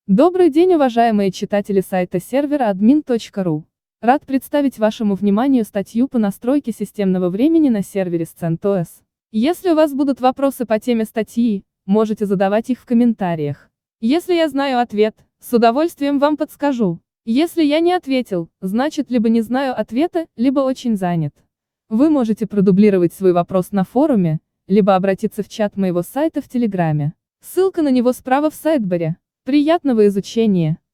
Добрый день, уважаемые читатели сайта сервера admin.ru. Рад представить вашему вниманию статью по настройке системного времени на сервере CentOS. Если у вас будут вопросы по теме статьи, можете задавать их в комментариях. Если я знаю ответ, с удовольствием вам подскажу. Если я не ответил, значит либо не знаю ответа, либо очень занят. Вы можете продублировать свой вопрос на форуме, либо обратиться в чат моего сайта в Телеграме. Ссылка на него справа в сайдбаре. Приятного изучения!